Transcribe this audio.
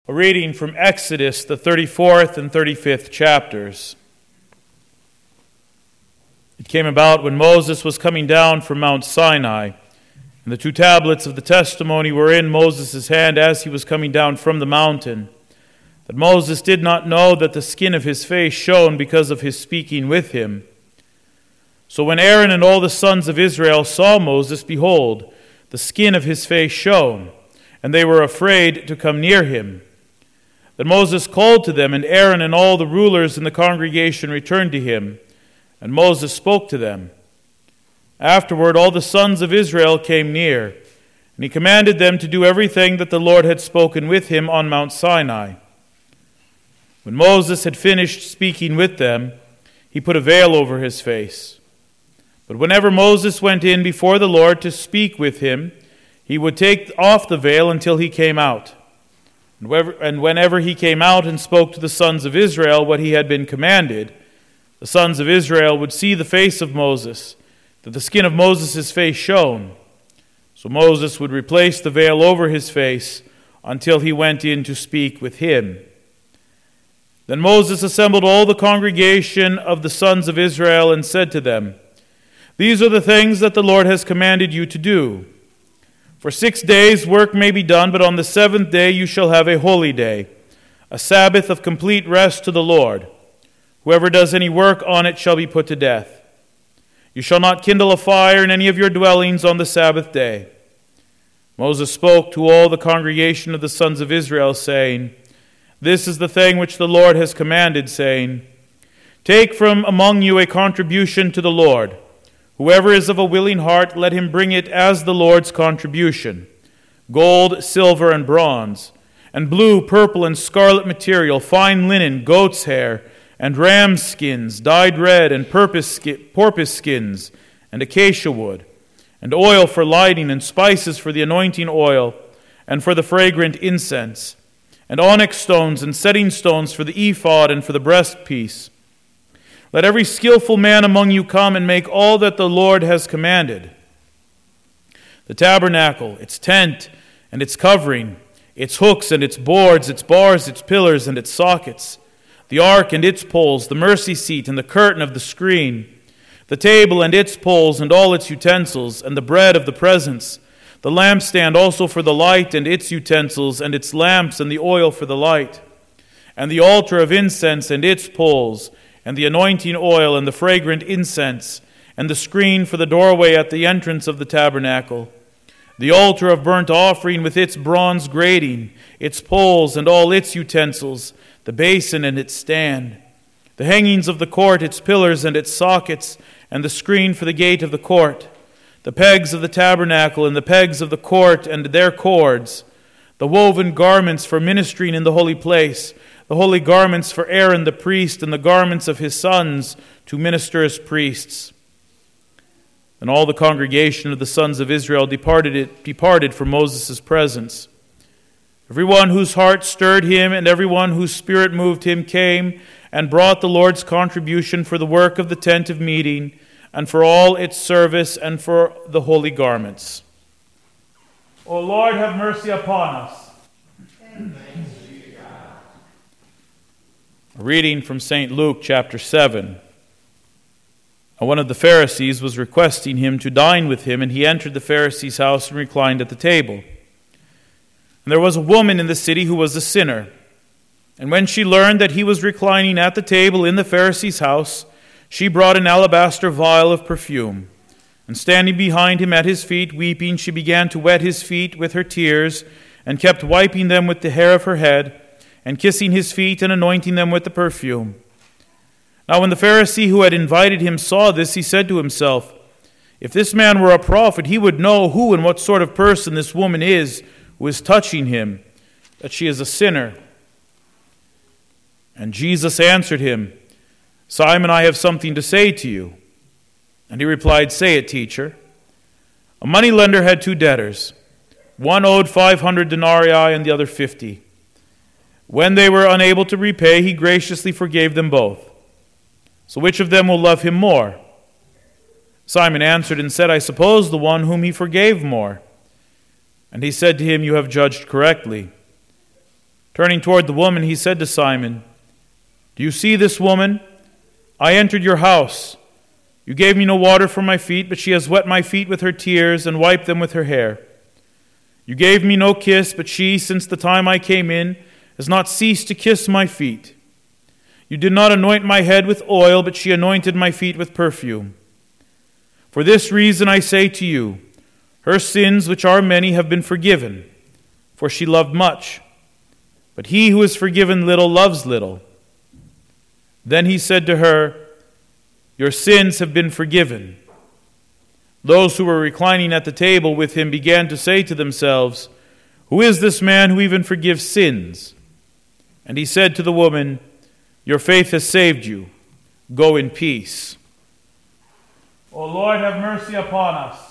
A reading from Exodus, the 34th and 35th chapters. It came about when Moses was coming down from Mount Sinai, and the two tablets of the testimony were in Moses' hand as he was coming down from the mountain, that Moses did not know that the skin of his face shone because of his speaking with him. So when Aaron and all the sons of Israel saw Moses, behold, the skin of his face shone, and they were afraid to come near him. Then Moses called to them, and Aaron and all the rulers in the congregation returned to him, and Moses spoke to them. Afterward all the sons of Israel came near, and he commanded them to do everything that the Lord had spoken with him on Mount Sinai. When Moses had finished speaking with them, he put a veil over his face. But whenever Moses went in before the Lord to speak with him, he would take off the veil until he came out. And whenever he came out and spoke to the sons of Israel what he had been commanded, the sons of Israel would see the face of Moses, that the skin of Moses' face shone. So Moses would replace the veil over his face until he went in to speak with him. Then Moses assembled all the congregation of the sons of Israel and said to them, "These are the things that the Lord has commanded you to do. For 6 days work may be done, but on the seventh day you shall have a holy day, a Sabbath of complete rest to the Lord. Whoever does any work on it shall be put to death. You shall not kindle a fire in any of your dwellings on the Sabbath day." Moses spoke to all the congregation of the sons of Israel, saying, "This is the thing which the Lord has commanded, saying, Take from among you a contribution to the Lord. Whoever is of a willing heart, let him bring it as the Lord's contribution, gold, silver, and bronze, and blue, purple, and scarlet material, fine linen, goat's hair, and ram skins, dyed red, and porpoise skins, and acacia wood, and oil for lighting, and spices for the anointing oil, and for the fragrant incense, and onyx stones and setting stones for the ephod and for the breastpiece. Let every skillful man among you come and make all that the Lord has commanded. The tabernacle, its tent and its covering, its hooks and its boards, its bars, its pillars and its sockets, the ark and its poles, the mercy seat and the curtain of the screen, the table and its poles and all its utensils, and the bread of the presence, the lampstand also for the light and its utensils, and its lamps and the oil for the light, and the altar of incense and its poles, and the anointing oil and the fragrant incense, and the screen for the doorway at the entrance of the tabernacle, the altar of burnt offering with its bronze grating, its poles and all its utensils, the basin and its stand, the hangings of the court, its pillars and its sockets, and the screen for the gate of the court, the pegs of the tabernacle and the pegs of the court and their cords, the woven garments for ministering in the holy place, the holy garments for Aaron the priest, and the garments of his sons to minister as priests." And all the congregation of the sons of Israel departed from Moses' presence. Everyone whose heart stirred him and everyone whose spirit moved him came and brought the Lord's contribution for the work of the tent of meeting, and for all its service, and for the holy garments. O Lord, have mercy upon us. A reading from St. Luke chapter 7. Now one of the Pharisees was requesting him to dine with him, and he entered the Pharisee's house and reclined at the table. And there was a woman in the city who was a sinner. And when she learned that he was reclining at the table in the Pharisee's house, she brought an alabaster vial of perfume. And standing behind him at his feet, weeping, she began to wet his feet with her tears, and kept wiping them with the hair of her head, and kissing his feet and anointing them with the perfume. Now when the Pharisee who had invited him saw this, he said to himself, "If this man were a prophet, he would know who and what sort of person this woman is who is touching him, that she is a sinner." And Jesus answered him, "Simon, I have something to say to you." And he replied, "Say it, teacher." A moneylender had 2 debtors. One owed 500 denarii and the other 50. When they were unable to repay, he graciously forgave them both. So which of them will love him more? Simon answered and said, "I suppose the one whom he forgave more." And he said to him, "You have judged correctly." Turning toward the woman, he said to Simon, "Do you see this woman? I entered your house. You gave me no water for my feet, but she has wet my feet with her tears and wiped them with her hair. You gave me no kiss, but she, since the time I came in, has not ceased to kiss my feet. You did not anoint my head with oil, but she anointed my feet with perfume. For this reason I say to you, her sins, which are many, have been forgiven, for she loved much. But he who is forgiven little loves little." Then he said to her, "Your sins have been forgiven." Those who were reclining at the table with him began to say to themselves, "Who is this man who even forgives sins?" And he said to the woman, "Your faith has saved you. Go in peace." O Lord, have mercy upon us.